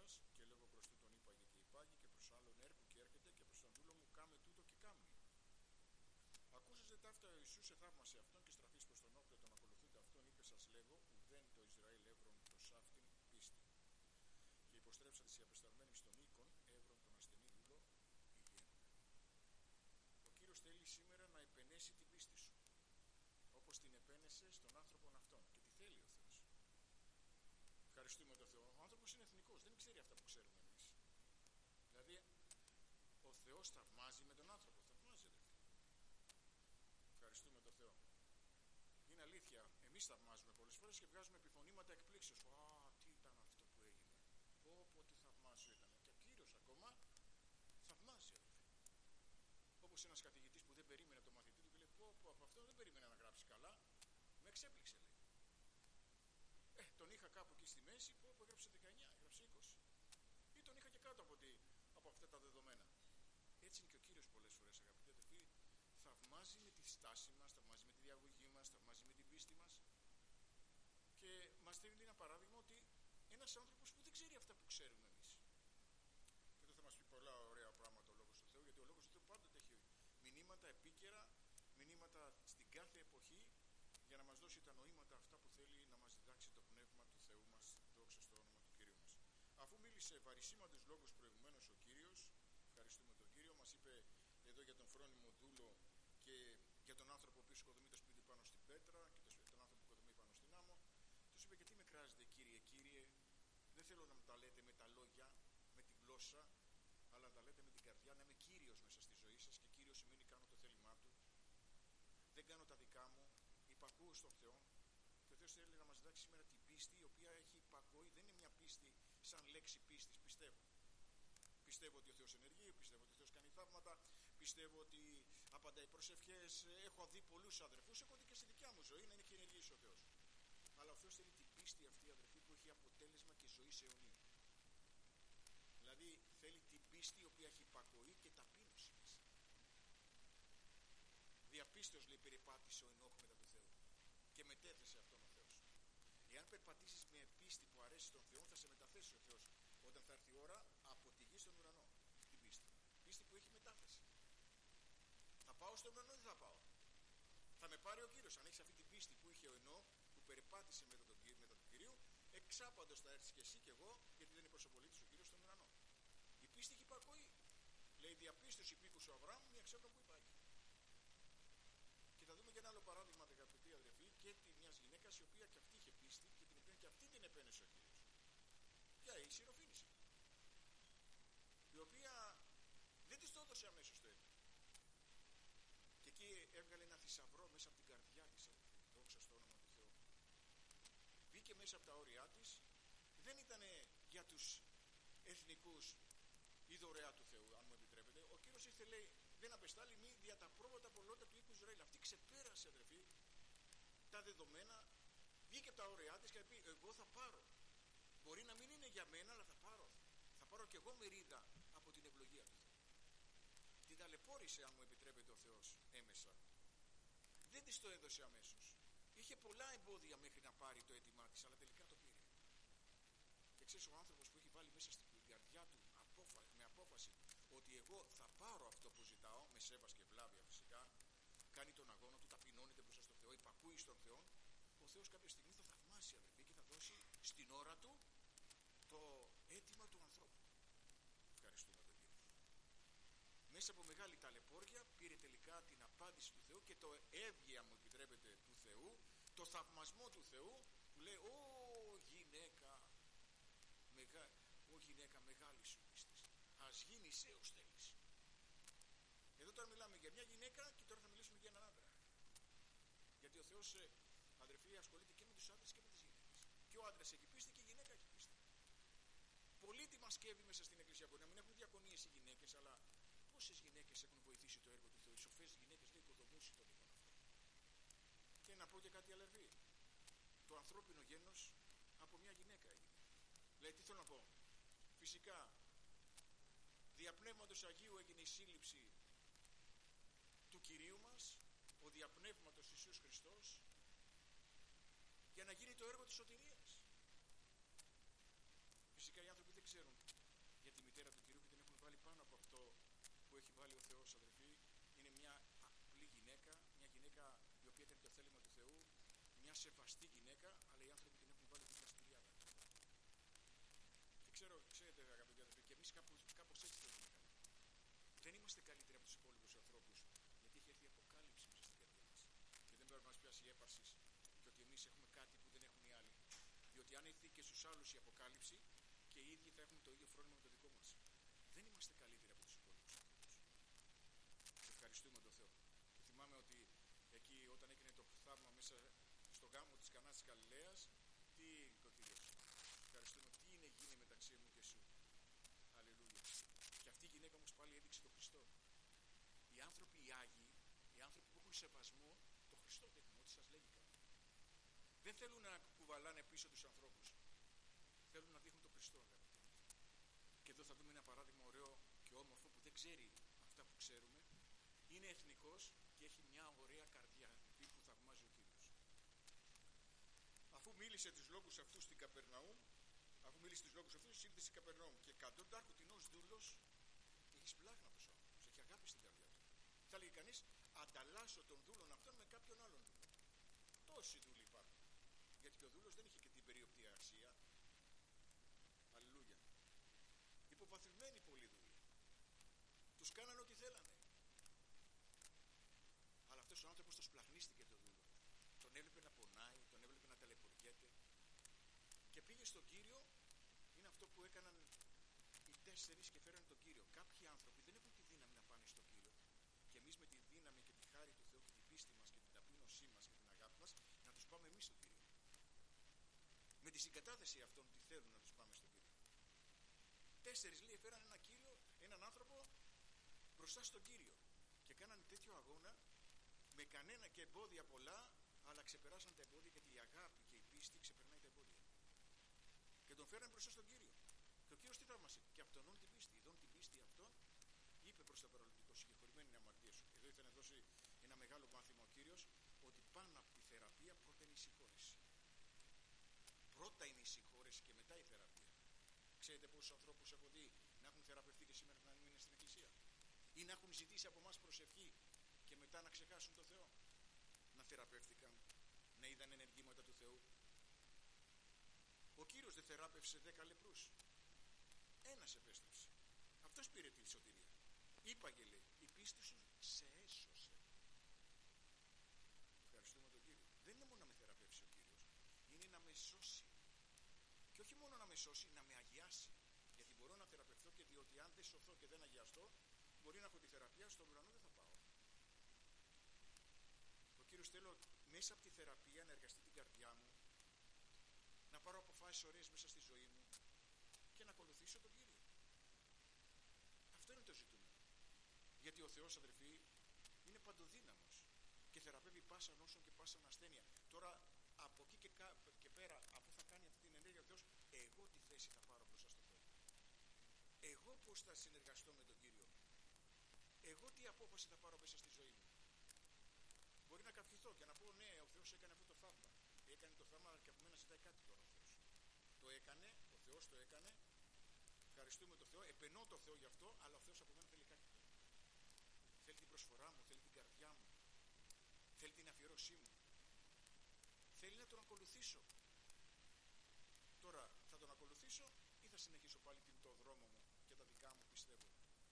σας, και λόγω προς τούτον είπαγε και υπάγει, και προς άλλον έρχου και έρχεται, και προς τον δούλο μου κάμε τούτο και κάμνη. Ακούσατε ταύτα ο Ιησούς εθαύμασε αυτόν, και στραφής προς τον όπλο τον ακολουθούνται αυτόν, είπε σας λέγω, ουδέν το Ισραήλ εύρον προς αυτήν πίστη. Και υποστρέψατε οι απεσταλμένοι στον οίκον, εύρον τον ασθενή δούλο υγιένον. Ο Κύριος θέλει σήμερα να επενέσει την πίστη σου, όπως την επένεσε στον άνθρωπον αυτόν. Και τι θέλει ο Θεός? Ευχαριστούμε τον Θεό. Ο άνθρωπος είναι εθνικός, δεν ξέρει αυτά που ξέρουμε εμείς. Δηλαδή, ο Θεός θαυμάζει με τον άνθρωπο, θαυμάζει, αδελφοί. Ευχαριστούμε τον Θεό. Είναι αλήθεια, εμείς θαυμάζουμε πολλές φορές και βγάζουμε επιφωνήματα εκπλήξεως. Α, τι ήταν αυτό που έγινε. Πω, τι θαυμάσιο ήταν. Και ο Κύριος ακόμα θαυμάζει, αδελφοί. Όπως ένας καθηγητής που δεν περίμενε το μαθητή του και λέει: Πω, από αυτό δεν περίμενα να γράψει καλά. Με εξέπληξε, λέει. Τον είχα κάπου εκεί στη μέση, που έγραψε 19, έγραψε 20. Ή τον είχα και κάτω από αυτά τα δεδομένα. Έτσι είναι και ο Κύριος πολλές φορές, αγαπητοί αδελφοί. Θαυμάζει με τη στάση μας, θαυμάζει με τη διαγωγή μας, θαυμάζει με την πίστη μας. Και μας δίνει ένα παράδειγμα ότι ένας άνθρωπος που δεν ξέρει αυτά που ξέρουμε εμείς. Και εδώ θα μας πει πολλά ωραία πράγματα ο Λόγος του Θεού, γιατί ο Λόγος του Θεού πάντοτε έχει μηνύματα επίκαιρα, μηνύματα στην κάθε εποχή, για να μας δώσει τα νοήματα αυτά που θέλει να μας διδάξει το Πνεύμα του Θεού μας, δόξα στο όνομα του Κυρίου μας. Αφού μίλησε βαρισίμαντους λόγους προηγουμένως ο Κύριος, ευχαριστούμε τον Κύριο, μας είπε εδώ για τον φρόνιμο δούλο και για τον άνθρωπο που οικοδομεί το σπίτι πάνω στην πέτρα και τον άνθρωπο που οικοδομεί πάνω στην άμμο. Τους είπε: και τι με κράζετε, Κύριε, Κύριε? Δεν θέλω να μου τα λέτε με τα λόγια, με τη γλώσσα, αλλά να τα λέτε με την καρδιά, να είμαι Κύριος μέσα στη ζωή σας. Και Κύριος σημαίνει κάνω το θέλημά του, δεν κάνω τα δικά μου, υπακούω στον Θεό. Και ο Θεός θέλει να μας διδάξει σήμερα την πίστη, η οποία έχει υπακοή. Δεν είναι μια πίστη σαν λέξη πίστης. Πιστεύω. Πιστεύω ότι ο Θεός ενεργεί, πιστεύω ότι ο Θεός κάνει θαύματα, πιστεύω ότι απαντάει προσευχές. Έχω δει πολλούς αδερφούς, έχω δει και στη δικιά μου ζωή να είναι και ενεργής ο Θεός. Αλλά ο Θεός θέλει την πίστη αυτή, αδερφή, που έχει αποτέλεσμα και ζωή σε αιωνία. Δηλαδή θέλει την πίστη η οποία έχει υπακοή και ταπείνωση μέσα. Διαπίστως, λέει, περιπάτησε ο Ενώχ μετά του Θεού και μετέθεσε αυτόν ο Θεός. Εάν περπατήσεις με πίστη που αρέσει στον Θεό, θα σε μεταθέσει ο Θεός όταν θα έρθει η ώρα από τη γη στον ουρανό. Την πίστη. Πίστη που έχει μετάθεση. Θα πάω στον ουρανό ή δεν θα πάω? Θα με πάρει ο Κύριος. Αν έχεις αυτή την πίστη που είχε ο Ενώχ, που περπάτησε μετά τον Κυρίου, εξάπαντος θα έρθεις και εσύ και εγώ, γιατί δεν είναι προσωπολίτης ο Κύριος στον ουρανό. Η πίστη έχει υπακοή. Λέει: διαπίστωση υπήκου ο Αβραάμ, μια ξέρω που υπάρχει. Και θα δούμε και ένα άλλο παράδειγμα, αγαπητοί αδερφοί, και μια γυναίκα η οποία και αυτή είχε πίστη και την οποία και αυτή την επένεσε ο Κύριος. Ποια? Η Συροφήνηση. Η οποία δεν της το έδωσε αμέσως το έτοιμο. Και εκεί έβγαλε ένα θησαυρό μέσα από την καρδιά της, αδερφοί. Δόξα στο όνομα του Θεού. Μπήκε μέσα από τα όρια της, δεν ήταν για τους εθνικούς η δωρεά του Θεού, αν μου επιτρέπετε. Ο Κύριος ήρθε, λέει, δεν απεστάλλει μη δια τα πρόβατα πολλότητα του οίκου Ισραήλ. Αυτή ξεπέρασε, αδερφοί, τα δεδομένα, βγήκε από τα όρια της και είπε: εγώ θα πάρω. Μπορεί να μην είναι για μένα, αλλά θα πάρω. Θα πάρω κι εγώ μερίδα από την ευλογία του Θεού. Την ταλαιπώρησε, αν μου επιτρέπετε, ο Θεός έμεσα. Δεν της το έδωσε αμέσως. Είχε πολλά εμπόδια μέχρι να πάρει το αίτημά της, αλλά τελικά το πήρε. Και ξέρεις, ο άνθρωπος που έχει βάλει μέσα στην καρδιά του με απόφαση ότι εγώ θα πάρω αυτό που ζητάω, με σέβας και ευλάβεια φυσικά, κάνει τον αγώνα του, ταπεινώνεται μπροστά στον Θεό, υπακούει στον Θεό, ο Θεός κάποια στιγμή θα θαυμάσει, αδερφοί, και θα δώσει στην ώρα του το αίτημα του ανθρώπου. Ευχαριστούμε τον Κύριο. Μέσα από μεγάλη ταλαιπώρια πήρε τελικά την απάντηση του Θεού και το έβγε, αν μου επιτρέπετε, του Θεού, το θαυμασμό του Θεού, που λέει: Ω γυναίκα, γυναίκα μεγάλη σου πίστης, ας γίνει σε ως θέλεις. Εδώ τώρα μιλάμε για μια γυναίκα και τώρα θα μιλήσουμε για έναν άντρα. Γιατί ο Θεός, αδερφοί, ασχολείται και με τους άντρες και με τις γυναίκες. Και ο άντρας έχει πίστη και η γυναίκα έχει πίστη. Πολλοί τι μας σκεύει μέσα στην Εκκλησία. Μπορεί να μην έχουν διακονίες οι γυναίκες, αλλά πόσες γυναίκες έχουν βοηθήσει το έργο του Θεού? Οι σοφές γυναίκες, λέει, οικοδομούσι τον οίκον αυτό. Και να πω και κάτι, αδερφοί. Το ανθρώπινο γένος από μια γυναίκα έγινε. Δηλαδή, τι θέλω να πω? Φυσικά, διαπνεύματος Αγίου έγινε η σύλληψη του Κυρίου μας, ο διαπνεύματος Ιησούς Χριστός, για να γίνει το έργο της σωτηρίας. Φυσικά οι άνθρωποι δεν ξέρουν έχει βάλει ο Θεός, αδερφοί, είναι μια απλή γυναίκα, μια γυναίκα η οποία έκανε το θέλημα του Θεού, μια σεβαστή γυναίκα, αλλά οι άνθρωποι την έχουν βάλει δίπλα στη λιάδα. Και ξέρετε αγαπητοί αδερφοί, και εμείς κάπως έτσι θέλουμε να κάνουμε. Δεν είμαστε καλύτεροι από τους υπόλοιπους ανθρώπους, γιατί έχει έρθει η αποκάλυψη μέσα στην καρδιά μας. Και δεν πρέπει να μας πιάσει η έπαρση και ότι εμείς έχουμε κάτι που δεν έχουν οι άλλοι. Διότι αν έρθει και στους άλλους η αποκάλυψη, και οι ίδιοι θα έχουν το ίδιο φρόνημα με το δικό μας. Δεν είμαστε καλύτεροι από τους υπόλοιπους ανθρώπους. Σε ευχαριστούμε τον Θεό. Και θυμάμαι ότι εκεί όταν έκανε το θαύμα μέσα στο γάμο της Κανάς της Γαλιλαίας, τι είπε ο Κύριος? Ευχαριστούμε, τι είναι γίνει μεταξύ μου και σου. Αλληλούια. Και αυτή η γυναίκα όμως πάλι έδειξε τον Χριστό. Οι άνθρωποι οι Άγιοι, οι άνθρωποι που έχουν σεβασμό, το Χριστό δείχνουν, ό,τι σας λέγει κάτι. Δεν θέλουν να κουβαλάνε πίσω τους ανθρώπους. Θέλουν να δείχνουν τον Χριστό, αγαπητοί. Και εδώ θα δούμε ένα παράδειγμα ωραίο και όμορφο που δεν ξέρει αυτά που ξέρουμε. Είναι εθνικός και έχει μια ωραία καρδιά που θαυμάζει ο Κύριος. Αφού μίλησε τους λόγους αυτούς στην Καπερναούμ, ήλθε στην Καπερναούμ και κατ' άρχοντινός δούλος, έχει σπλάγνατος ο άνθρωπος, έχει αγάπη στην καρδιά του. Θα λέγει κανείς, ανταλλάσσω τον δούλον αυτόν με κάποιον άλλον δούλο. Τόσοι δούλοι υπάρχουν. Γιατί και ο δούλος δεν είχε και την περίοπτη αξία. Αλληλούια. Υποβαθμισμένοι πολλοί δούλοι. Τους κάνανε ό,τι θέλανε. Αλλά αυτός ο άνθρωπος το σπλαχνίστηκε το δούλο. Τον έβλεπε να πονάει, τον έβλεπε να ταλαιπωριέται. Και πήγε στον Κύριο. Είναι αυτό που έκαναν οι 4 και φέρανε τον Κύριο. Κάποιοι άνθρωποι δεν έχουν τη δύναμη να πάνε στον Κύριο. Και εμείς με τη δύναμη και τη χάρη του Θεού και την πίστη μας και την ταπείνωσή μας και την αγάπη μας, να τους πάμε εμείς στον Κύριο. Με τη συγκατάθεση αυτών τι θέλουν να τους πάμε στον Κύριο. 4 λέει φέραν έναν άνθρωπο μπροστά στον Κύριο και κάνανε τέτοιο αγώνα με κανένα και εμπόδια πολλά, αλλά ξεπεράσαν τα εμπόδια γιατί η αγάπη και η πίστη ξεπερνάει τα εμπόδια. Και τον φέραν μπροστά στον Κύριο. Και ο Κύριος τι θαύμασε? Και αυτονών την πίστη. Ειδών την πίστη αυτών, είπε προς το παραλυτικό, συγχωρημένη είναι η αμαρτία σου. Εδώ ήθελε να δώσει ένα μεγάλο μάθημα ο Κύριος, ότι πάνω από τη θεραπεία πρώτα είναι η συγχώρεση. Πρώτα είναι η συγχώρεση και μετά η θεραπεία. Ξέρετε πόσους ανθρώπους έχω δει να έχουν θεραπευτεί και σήμερα να μην είναι στην εκκλησία? Ή να έχουν ζητήσει από εμάς προσευχή και μετά να ξεχάσουν το Θεό? Να θεραπεύτηκαν, να είδαν ενεργήματα του Θεού. Ο Κύριος δεν θεράπευσε 10 λεπρούς? Ένας επέστρεψε. Αυτός πήρε τη σωτηρία. Είπαγε, λέει, η πίστη σου σε έσωσε. Ευχαριστούμε τον Κύριο. Δεν είναι μόνο να με θεραπεύσει ο Κύριος, είναι να με σώσει. Και όχι μόνο να με σώσει, να με αγιάσει. Γιατί μπορώ να θεραπευθώ και διότι αν δεν σωθώ και δεν αγιαστώ, μπορεί να έχω τη θεραπεία, στον ουρανό δεν θα πάω. Ο Κύριος θέλω μέσα από τη θεραπεία να εργαστεί την καρδιά μου, να πάρω αποφάσεις ωραίες μέσα στη ζωή μου και να ακολουθήσω τον Κύριο. Αυτό είναι το ζητούμενο. Γιατί ο Θεός, αδερφοί, είναι παντοδύναμος και θεραπεύει πάσα νόσον και πάσα ασθένεια. Τώρα από εκεί και πέρα, αφού θα κάνει αυτή την ενέργεια ο Θεός, εγώ τι θέση θα πάρω μπροστά στο Θεό? Εγώ πώς θα συνεργαστώ με τον Κύριο? Εγώ τι απόφαση θα πάρω μέσα στη ζωή μου? Μπορεί να καυχηθώ και να πω ναι, ο Θεός έκανε αυτό το θαύμα. Έκανε το θαύμα και από μένα ζητάει κάτι τώρα ο Θεός. Το έκανε, ο Θεός το έκανε. Ευχαριστούμε τον Θεό, επενώ τον Θεό γι' αυτό, αλλά ο Θεός από μένα θέλει κάτι τώρα. Θέλει την προσφορά μου, θέλει την καρδιά μου, θέλει την αφιέρωσή μου. Θέλει να τον ακολουθήσω. Τώρα θα τον ακολουθήσω ή θα συνεχίσω πάλι το δρόμο μου και τα δικά μου πιστεύω?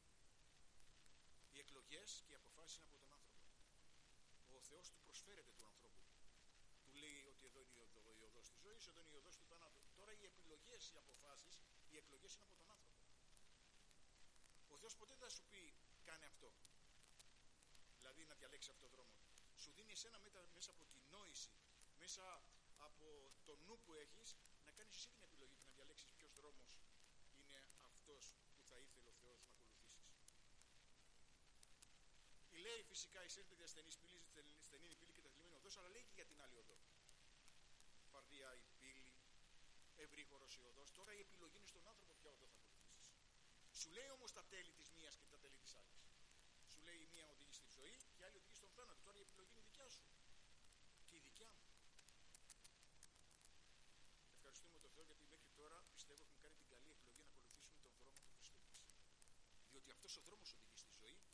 Οι εκλογές και οι αποφάσεις είναι από τον άνθρωπο. Ο Θεός του προσφέρεται του ανθρώπου. Του λέει ότι εδώ είναι η οδός της ζωής, εδώ είναι η οδός του θανάτου. Τώρα οι επιλογές, οι αποφάσεις, οι εκλογές είναι από τον άνθρωπο. Ο Θεός ποτέ δεν θα σου πει κάνε αυτό. Δηλαδή να διαλέξει αυτό το δρόμο. Σου δίνει εσένα μέσα από την νόηση, μέσα από το νου που έχεις, να κάνεις εσύ την επιλογή και να διαλέξεις ποιος δρόμος είναι αυτός που θα ήθελε ο Θεός να ακολουθήσεις. Λέει φυσικά εισέρχεται διασθενής πύλη, στενή η πύλη και τεθλιμμένη οδός, αλλά λέει και για την άλλη οδό. Φαρδιά η πύλη, ευρύχωρος η οδός. Τώρα η επιλογή είναι στον άνθρωπο ποια οδό θα ακολουθήσεις. Σου λέει όμως τα τέλη της μίας και τα τέλη της άλλης. Σου λέει η μία οδηγεί στη ζωή και η άλλη οδηγεί στον θάνατο. Τώρα η επιλογή είναι δικιά σου και η δικιά μου. Ευχαριστούμε τον Θεό γιατί μέχρι τώρα πιστεύω έχουμε κάνει την καλή επιλογή να ακολουθήσουμε τον δρόμο του Χριστού μας. Διότι αυτός ο δρόμος οδηγεί στη ζωή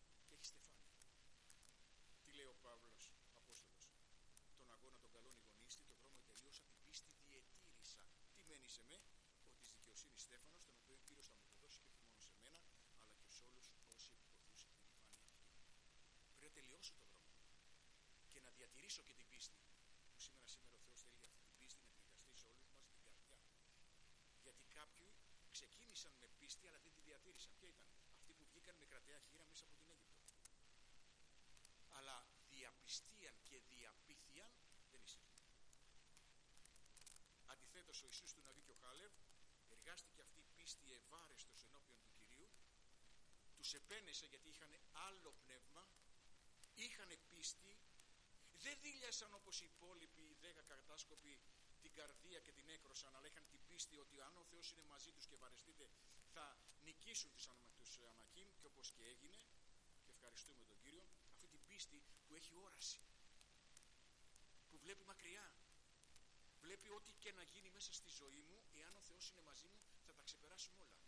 στεφάνια. Τι λέει ο Παύλος Απόστολος? Τον αγώνα τον καλόν ηγονίστη, τον δρόμο τελείωσα, την πίστη διετήρησα. Τι μένει σε με? Ο της δικαιοσύνης Στέφανος, τον οποίο Κύριος θα μου αποδώσει και όχι μόνο σε μένα, αλλά και σε όλους όσοι επικοθούσαν την επιφάνεια αυτή. Πρέπει να τελειώσω τον δρόμο και να διατηρήσω και την πίστη. Που σήμερα ο Θεός θέλει αυτή την πίστη να επικρατεί σε όλους μας την καρδιά. Γιατί κάποιοι ξεκίνησαν με πίστη αλλά δεν τη διατήρησαν. Ποια ήταν? Αυτοί που βγήκαν με κρατεά χείρα μέσα από την Αίγυπτο. Αλλά διαπιστίαν και διαπίθιαν δεν εισήρθαν. Αντιθέτως, ο Ιησούς του Ναβί και ο Χάλευ εργάστηκε αυτή η πίστη ευάρεστος ενώπιον του Κυρίου. Τους επένεσε γιατί είχαν άλλο πνεύμα, είχαν πίστη, δεν δίλιασαν όπως οι υπόλοιποι οι 10 καρτάσκοποι την καρδία και την έκρωσαν, αλλά είχαν την πίστη ότι αν ο Θεός είναι μαζί τους και βαρεστείτε θα νικήσουν τους Ανακίμ, και όπως και έγινε, και ευχαριστούμε τον Κύριο, αυτή την πίστη που έχει όραση, που βλέπει μακριά, βλέπει ό,τι και να γίνει μέσα στη ζωή μου, εάν ο Θεός είναι μαζί μου θα τα ξεπεράσουμε όλα.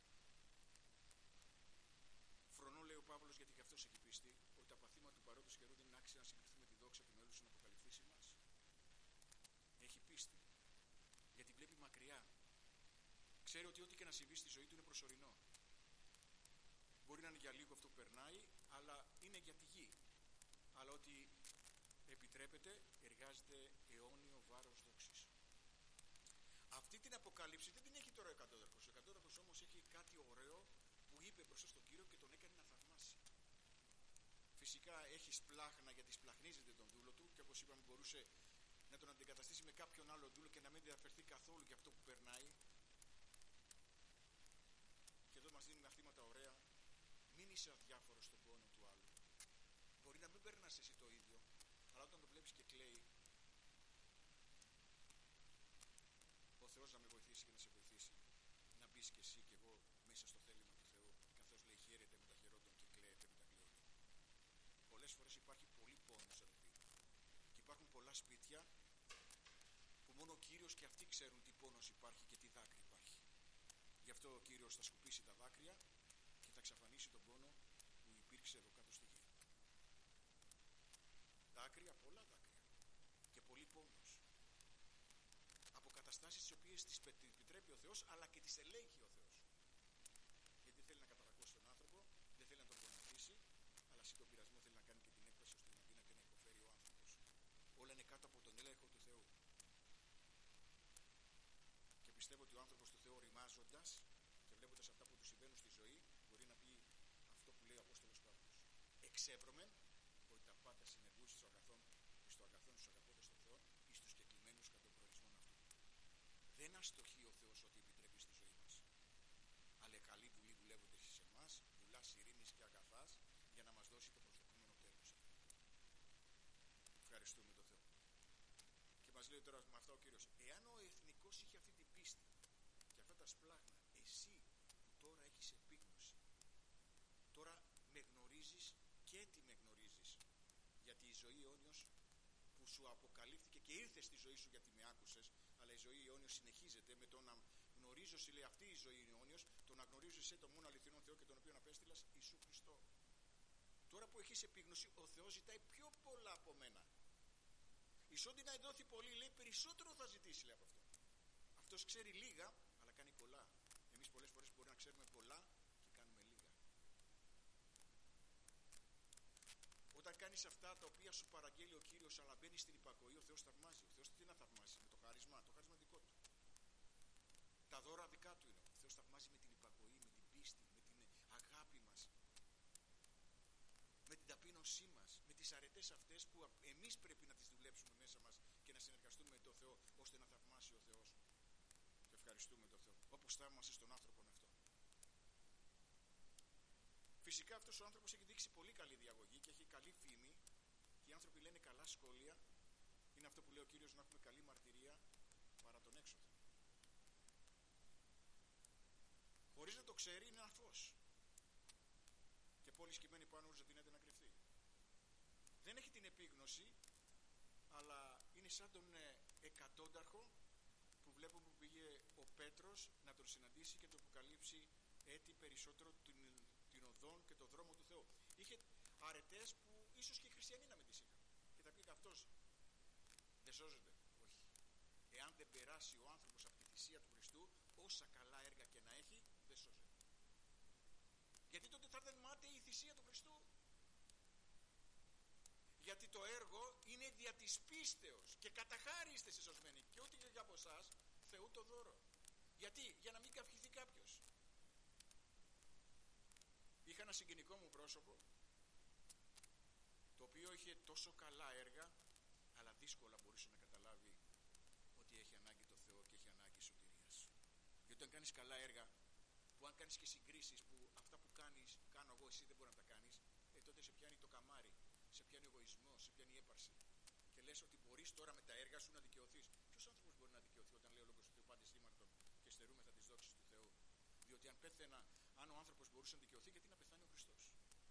Φρονώ, λέει ο Παύλος, γιατί και αυτός έχει πίστη, ότι τα παθήματα του παρόντος καιρού δεν είναι άξια να συγκριθούμε τη δόξα του μέλλοντος να αποκαλυφθεί μας. Έχει πίστη, γιατί βλέπει μακριά. Ξέρει ότι ό,τι και να συμβεί στη ζωή του είναι προσωρινό. Μπορεί να είναι για λίγο αυτό που περνάει, αλλά είναι για τη γη. Αλλά ότι επιτρέπεται, εργάζεται αιώνιο βάρος δόξης. Αυτή την αποκάλυψη δεν την έχει τώρα ο εκατόδαρχος. Ο εκατόδαρχος όμως έχει κάτι ωραίο που είπε μπροστά στον Κύριο και τον έκανε να θαυμάσει. Φυσικά έχει σπλάχνα γιατί σπλαχνίζεται τον δούλο του, και όπως είπαμε μπορούσε να τον αντικαταστήσει με κάποιον άλλο δούλο και να μην διαφερθεί καθόλου για αυτό που περνάει. Και εδώ μας δίνει μαθήματα ωραία. Μην είσαι αδιάφορος στον πόνο του άλλου. Μπορεί να μην περνάς εσύ το ίδιο, αλλά όταν το βλέπεις και κλαίει, ο Θεός να με βοηθήσει και να σε βοηθήσει να μπεις και εσύ και εγώ μέσα στο θέλημα του Θεού, καθώς λέει χαίρετε με τα χαιρόντων και κλαίετε με τα κλαίοντων. Πολλές φορές υπάρχει πολύ πόνος, αδελφοί, και υπάρχουν πολλά σπίτια που μόνο ο Κύριος και αυτοί ξέρουν τι πόνος υπάρχει και τι δάκρυ υπάρχει. Γι' αυτό ο Κύριος θα σκουπίσει τα δάκρυα και θα εξαφανίσει τον πόνο που υπήρξε εδώ κάτω στη γη. Δάκρυα, πολλά δάκρυα και πολύ πόνος. Από καταστάσεις τις οποίες τις επιτρέπει ο Θεός, αλλά και τις ελέγχει ο Θεός. Γιατί δεν θέλει να καταρακώσει τον άνθρωπο, δεν θέλει να τον γονατίσει, αλλά σε τον πειρασμό θέλει να κάνει και την έκφραση ώστε να δύναται να υποφέρει ο άνθρωπος. Όλα είναι κάτω από τον έλεγχο του Θεού. Και πιστεύω ότι ο άνθρωπος του Θεού, οριμάζοντας και βλέποντας αυτά που του συμβαίνουν στη ζωή, μπορεί να πει αυτό που λέει ο Απόστολος Παύλος. Εξέπρωμεν ότι τα πάντα συνεργούν στο αγαθόν στους αγαπώντες των Θεών, εις τους κεκλημένους κατά τον προορισμόν αυτού. Δεν αστοχεί ο Θεός ότι επιτρέπει στη ζωή μας, αλλά καλή βουλή δουλεύοντας σε εμάς, βουλάς ειρήνης και αγαθάς, για να μας δώσει το προσδοκούμενο τέλος. Ευχαριστούμε τον Θεό. Και μας λέει τώρα με αυτά ο Κύριος, εάν ο εθνικός είχε αυτή την πίστη και αυτά τα σπλάχνα, εσύ που τώρα έχεις επίγνωση, τώρα με γνωρίζεις και τι με γνωρίζεις, γιατί η ζωή αιώνιος που σου αποκαλύφθηκε και ήρθε στη ζωή σου γιατί με άκουσες, αλλά η ζωή αιώνιος συνεχίζεται με το να γνωρίζω, σου λέει αυτή η ζωή είναι αιώνιος, το να γνωρίζω εσύ τον μόνο αληθινό Θεό και τον οποίο απέστειλας, Ιησού Χριστό. Τώρα που έχεις επίγνωση, ο Θεός ζητάει πιο πολλά από μένα. Εις ό,τι να εδόθη πολύ, λέει, περισσότερο θα ζητήσει, λέει, από αυτό. Αυτός ξέρει λίγα, αλλά κάνει πολλά. Εμείς πολλές φορές μπορεί να ξέρουμε πολλά και κάνουμε λίγα. Όταν κάνεις αυτά τα οποία σου παραγγέλει ο Κύριος, αλλά μπαίνεις στην υπακοή, ο Θεός θαυμάζει. Ο Θεός τι να θαυμάσει? Με το χάρισμα δικό του. Τα δώρα δικά του είναι. Ο Θεός θαυμάζει με την υπακοή, με την πίστη, με την αγάπη μας, με την ταπείνωσή μας, με τις αρετές αυτές που εμείς πρέπει να τις δουλέψουμε μέσα μας και να συνεργαστούμε με τον Θεό, ώστε να θαυμάσει ο Θεός. Και ευχαριστούμε τον Θεό, όπως θαύμασε στον άνθρωπον αυτό. Φυσικά αυτός ο άνθρωπος έχει δείξει πολύ καλή διαγωγή και έχει καλή φήμη, και οι άνθρωποι λένε καλά σχόλια. Είναι αυτό που λέει ο Κύριος, να έχουμε καλή μαρτυρία παρά τον έξοδο. Χωρίς να το ξέρει, είναι ένα φως. Και πόλη σκυμμένη πάνω όλους δεν δίνεται να κρυφτεί. Δεν έχει την επίγνωση, αλλά είναι σαν τον εκατόνταρχο που βλέπουμε που πήγε ο Πέτρος να τον συναντήσει και του αποκαλύψει έτσι περισσότερο την οδόν και τον δρόμο του Θεού. Είχε αρετές που ίσως και οι χριστιανοί να μην τις είχαν. Και θα πει και αυτός δεν σώζεται. Όχι. Εάν δεν περάσει ο άνθρωπος από τη θυσία του Χριστού, όσα καλά έργα και να έχει, δεν σώζεται. Γιατί τότε θα ήταν μάταιη η θυσία του Χριστού. Γιατί το έργο είναι δια της πίστεως και κατά χάρη είστε σωσμένοι, και ούτε και από εσάς, Θεού το δώρο. Γιατί? Για να μην καυχηθεί κάποιος. Είχα ένα συγγενικό μου πρόσωπο, το οποίο είχε τόσο καλά έργα, αλλά δύσκολα μπορούσε να καταλάβει ότι έχει ανάγκη το Θεό και έχει ανάγκη σωτηρίας. Γιατί όταν κάνεις καλά έργα, που αν κάνεις και συγκρίσεις που αυτά που κάνεις, κάνω εγώ, εσύ δεν μπορεί να τα κάνεις, τότε σε πιάνει το καμάρι, σε πιάνει εγωισμό, σε πιάνει έπαρση. Και λες ότι μπορείς τώρα με τα έργα σου να δικαιωθείς. Ποιος άνθρωπος μπορεί να δικαιωθεί όταν λέει ο λόγος του Θεού πάντες ήμαρτον και στερούμεθα τις δόξεις του Θεού? Διότι αν ο άνθρωπος μπορούσε να δικαιωθεί, γιατί να πεθάνει ο Χριστός?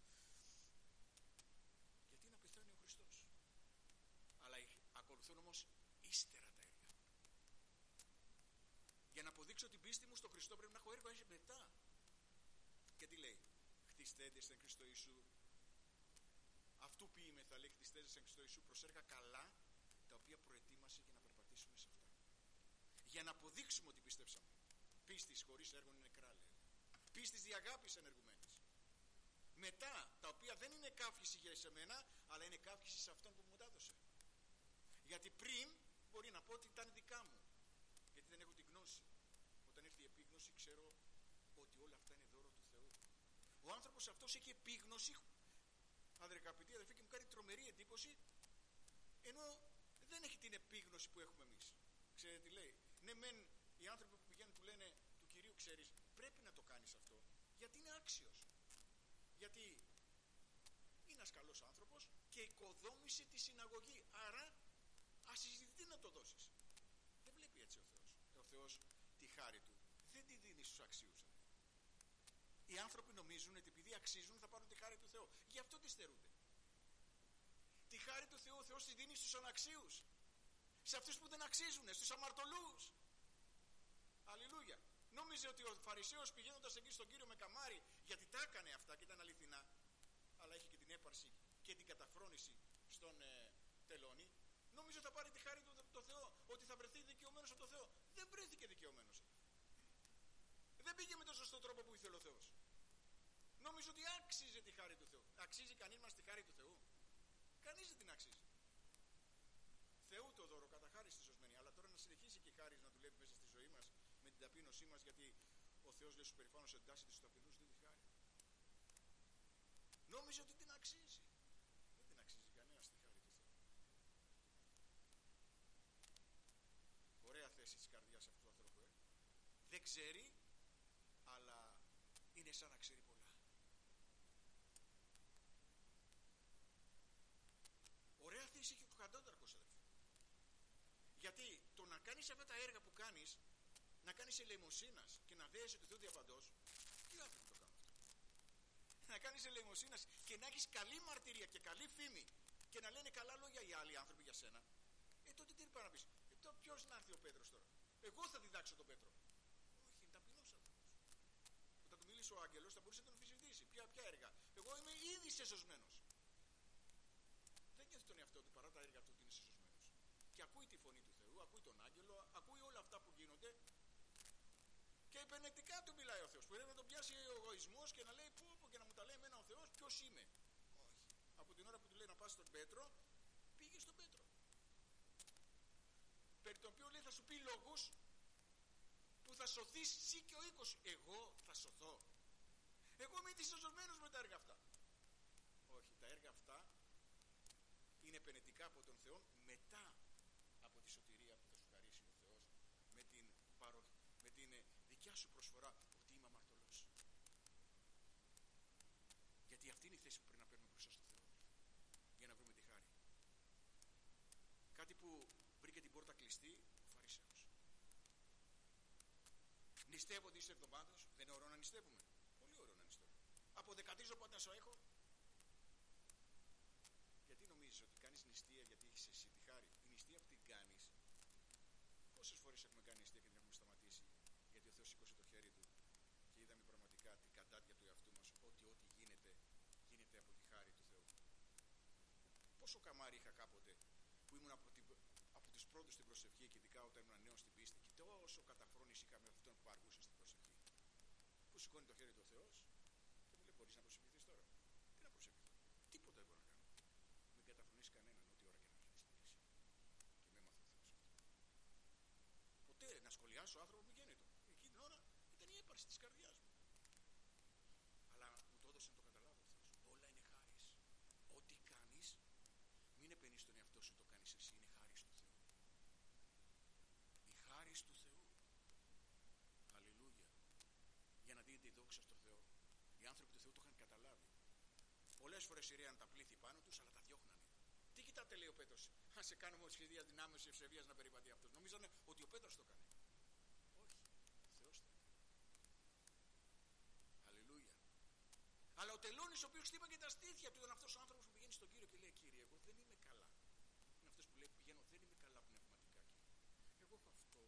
Γιατί να πεθάνει ο Χριστός? Αλλά ακολουθούν όμως ύστερα τα έργα. Για να αποδείξω την πίστη μου στον Χριστό πρέπει να έχω έργο μετά. Και τι λέει? Χτιστέντες εν Χριστώ Ιησού. Αυτού ποιήμε, θα λέει, χτιστέντες εν Χριστώ Ιησού προς έργα καλά, τα οποία προετοίμασε για να περπατήσουμε σε αυτά. Για να αποδείξουμε ότι πιστέψαμε. Πίστης χωρίς έργων είναι νεκρά, λέει. Πίστης δι' αγάπης ενεργουμένης. Μετά, τα οποία δεν είναι καύχηση για εσεμένα, αλλά είναι καύχηση σε αυτόν που μου τα έδωσε. Γιατί πριν μπορεί να πω ότι ήταν δικά μου, γιατί δεν έχω την γνώση. Όταν έρθει η επίγνωση, ξέρω ότι όλα αυτά είναι δώρο του Θεού. Ο άνθρωπος αυτός έχει επίγνωση, αγαπητοί αδερφοί, και μου κάνει τρομερή εντύπωση, ενώ δεν έχει την επίγνωση που έχουμε εμείς. Ξέρετε τι λέει? Ναι, μεν οι άνθρωποι που πηγαίνουν του λένε του Κυρίου, ξέρεις, πρέπει να το κάνεις αυτό, γιατί είναι άξιος. Γιατί είναι ένας καλός άνθρωπος και οικοδόμησε τη συναγωγή. Άρα ασυζητητή να το δώσεις. Δεν βλέπει έτσι ο Θεός. Ο Θεός τη χάρη του δεν τη δίνει στους αξίους. Οι άνθρωποι νομίζουν ότι επειδή αξίζουν θα πάρουν τη χάρη του Θεού. Γι' αυτό τη στερούνται. Τη χάρη του Θεού ο Θεός τη δίνει στους αναξίους. Σε αυτούς που δεν αξίζουν, στους αμαρτωλούς. Αλληλούια. Νόμιζε ότι ο Φαρισαίος πηγαίνοντας εκεί στον Κύριο με καμάρι, γιατί τα έκανε αυτά και ήταν αληθινά, αλλά είχε και την έπαρση και την καταφρόνηση στον τελώνη, νόμιζε ότι θα πάρει τη χάρη του το Θεό, ότι θα βρεθεί δικαιωμένος από το Θεό. Δεν βρέθηκε δικαιωμένος. Δεν πήγε με τον σωστό τρόπο που ήθελε ο Θεός. Νόμιζε ότι άξιζε τη χάρη του Θεού. Αξίζει κανείς μας τη χάρη του Θεού? Κανείς δεν την αξίζει. Θεού το δώρο, κατά χάρη στη σωσμένη. Αλλά τώρα να συνεχίσει και η χάρη να δουλεύει μέσα στη ζωή μας με την ταπείνωσή μας, γιατί ο Θεός λέει στους περηφάνους εντάσσεται στους ταπεινούς δίνει χάρη. Νόμιζε ότι την αξίζει. Δεν την αξίζει κανένας τη χάρη του Θεού. Ωραία θέση της καρδιάς αυτού του ανθρώπου. Δεν ξέρει, αλλά είναι σαν να ξέρει πολλά. Ωραία θέση έχει ο καντόταρχος, αδερφέ. Γιατί το να κάνεις αυτά τα έργα που κάνεις, να κάνεις ελεημοσύνας και να δέεσαι του Θεού διαπαντός, τι άνθρωποι το κάνουν αυτό? Να κάνεις ελεημοσύνας και να έχεις καλή μαρτυρία και καλή φήμη και να λένε καλά λόγια οι άλλοι άνθρωποι για σένα, τότε τι πάει να πεις? Ποιος να έρθει ο Πέτρος τώρα? Εγώ θα διδάξω τον Πέτρο. Όχι, είναι ταπεινός άνθρωπος. Όταν του μίλησε ο άγγελος θα μπορούσε να τον αμφισβητήσει. Ποια έργα? Εγώ είμαι ήδη σεσωσμένος. Δεν νιώθει τον εαυτό του παρά τα έργα του ότι είναι σεσωσμένος. Και ακούει τη φωνή του Θεού, ακούει τον άγγελο, ακούει όλα αυτά που γίνονται. Και επενετικά του μιλάει ο Θεός. Που πρέπει να τον πιάσει ο εγωισμός και να λέει πω και να μου τα λέει εμένα ο Θεός, ποιος είμαι? Όχι. Από την ώρα που του λέει να πας στον Πέτρο, πήγε στον Πέτρο. Περί το οποίο λέει θα σου πει λόγους που θα σωθείς εσύ και ο οίκος σου. Εγώ θα σωθώ? Εγώ είμαι ήδη σωσμένος με τα έργα αυτά. Όχι, τα έργα αυτά είναι επενετικά από τον Θεό μετά από τη σωτηρία που θα σου χαρίσει ο Θεός με την δικιά σου προσφορά ότι είμαι αμαρτωλός. Γιατί αυτή είναι η θέση που πρέπει να παίρνουμε μπροστά στο Θεό για να βρούμε τη χάρη. Κάτι που βρήκε την πόρτα κλειστή ο Φαρισαίος. Νηστεύω 2 εβδομάδες. Δεν είναι ωραίο να νηστεύουμε? Πολύ ωραίο να νηστεύουμε. Αποδεκατίζω πάντα σου έχω. Γιατί νομίζεις ότι κάνεις νηστεία γιατί έχεις εσύ τη χάρη? Η νηστεία που την κάνεις, πόσες φορές έχουμε κάνει νηστεία και την έχουμε σταματήσει? Γιατί ο Θεός σήκωσε το χέρι του και είδαμε πραγματικά την κατάδια του εαυτού μας ότι ό,τι γίνεται, γίνεται από τη χάρη του Θεού. χάρη είχα κάποτε, που ήμουν από τους πρώτους στην προσευχή και ειδικά όταν ήμουν νέος στην πίστη, και τόσο καταφρόνηση είχα με αυτόν που αργούσε στην προσευχή. Που σηκώνει το χέρι του ο Θεός και μου λέει: μπορείς να προσευχηθείς τώρα? Τι να προσευχηθώ? Τίποτα δεν μπορώ να κάνω. Μην καταφρονήσει κανέναν ό,τι ώρα και να έρθει στην λύση. Και με έμαθε ο Θεός αυτό. Ποτέ να σχολιάσω άνθρωπο μη γέννητο. Εκείνη την ώρα ήταν η έπαρση της καρδιάς μου. Αλλά μου το έδωσε να το καταλάβω ο Θεός. Όλα είναι χάρις. Ό,τι κάνεις, μην επενείς τον εαυτό σου, το κάνεις εσύ. Είναι χάρις του Θεού. Η χάρις του Θεού. Αλληλούια. Για να δείτε η δόξα στον Θεό. Οι άνθρωποι του Θεού το είχαν καταλάβει. Πολλές φορές ηρέαν τα πλήθη πάνω τους, αλλά τα διώχνανε. Τι κοιτάτε, λέει ο Πέτρος, αν σε κάνουμε ως σχεδία δυνάμεως ευσεβίας να περιπατεί αυτός? Νομίζανε ότι ο Πέτρος το έκανε. Όχι, ο Θεός το έκανε. Αλληλούια. Αλλά ο τελώνης, ο οποίος χτύπα και τα στήθια του, ήταν αυτός ο άνθρωπος που πηγαίνει στον Κύριο και λέει: Κύριε, εγώ δεν είμαι καλά. Είναι αυτός που λέει: πηγαίνω, δεν είμαι καλά πνευματικά, Κύριε. Εγώ έχω αυτό.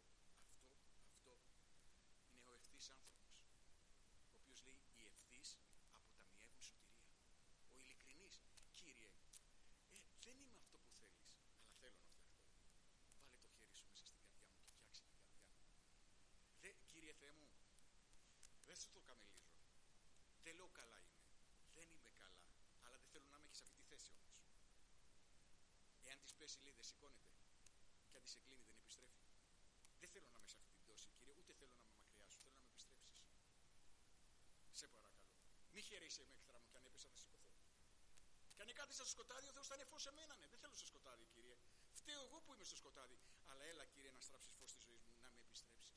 Είναι ο ευθύς άνθρωπος, ο οποίος λέει: οι ευθύς αποταμιεύουν σωτηρία. Ο ειλικρινής: Κύριε, δεν είμαι αυτό που θέλεις, αλλά θέλω να φτιαχτώ. Βάλε το χέρι σου μέσα στην καρδιά μου και φτιάξε την καρδιά μου. Κύριε Θεέ μου, δεν σου το καμελίζω. Δεν λέω καλά είμαι. Δεν είμαι καλά, αλλά δεν θέλω να είμαι και σε αυτή τη θέση όμως. Εάν της πέσει, λέει, δεν σηκώνεται. Και αν της εκλείνει, δεν επιστρέφει. Δεν θέλω να είμαι σε αυτή την πτώση, Κύριε, ούτε θέλω να είμαι μακριά σου. Θέλω να με επιστρέψεις. Σε παρακαλώ. Μη χαιρέσαι με εχθρά μου, και αν έπεσα θα σηκωθώ. Και αν εκάθισα στο σκοτάδι, ο Θεός θα είναι φως σε μένα. Ναι, δεν θέλω στο σκοτάδι, Κύριε. Φταίω εγώ που είμαι στο σκοτάδι. Αλλά έλα, Κύριε, να στράψεις φως στη ζωή μου, να με επιστρέψεις.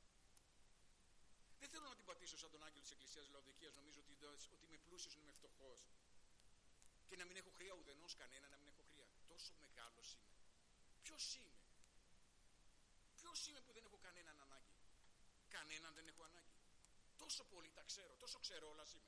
Δεν θέλω να την πατήσω σαν τον άγγελο της Εκκλησίας Λαοδικίας. Νομίζω ότι είμαι πλούσιος, είμαι φτωχός. Και να μην έχω χρία ουδενός κανένα, να μην έχω χρία. Τόσο μεγάλος είμαι. Ποιος είμαι? Ποιος είμαι που δεν έχω κανέναν ανάγκη? Κανέναν δεν έχω ανάγκη. Τόσο πολύ τα ξέρω, τόσο ξερόλας είμαι.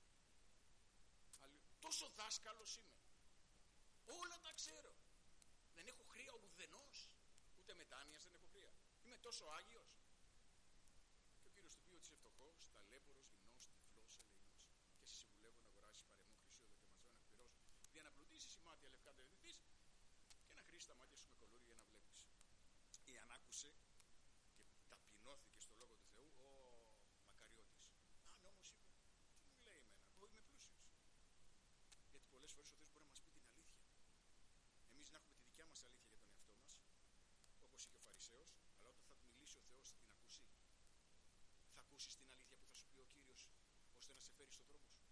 Τόσο δάσκαλος είμαι. Όλα τα ξέρω. Δεν έχω χρία ουδενός. Ούτε μετάνοιας δεν έχω χρία. Είμαι τόσο άγιος. Και ο Κύριος του πει ότι είσαι φτωχός, ταλέπορος, γυμνός, τυφλός, ελεηνός. Και σε συμβουλεύω να αγοράσεις παρεμό χρυσό δοκιμασμένο να εκπληρώσεις, για να πλουτίσεις η μάτια λευκά τερεθείς και να χρήσεις τα μάτια σου με κολούρια για να βλέπεις. Εάν άκουσε και ταπεινώθηκε στο λόγο του Θεού, ο μακαριώτης. Αν όμως είπε, τι μου λέει εμένα, εγώ είμαι πλούσιος. Γιατί πολλές φορές ο Θεός μπορεί να μας πει την αλήθεια. Εμείς να έχουμε τη δικιά μας αλήθεια για τον εαυτό μας, όπως είχε ο Φαρισαίος, αλλά όταν θα του μιλήσει ο Θεός θα την ακούσει. Θα ακούσεις την αλήθεια που θα σου πει ο Κύριος, ώστε να σε φέρει στον δρόμο σου.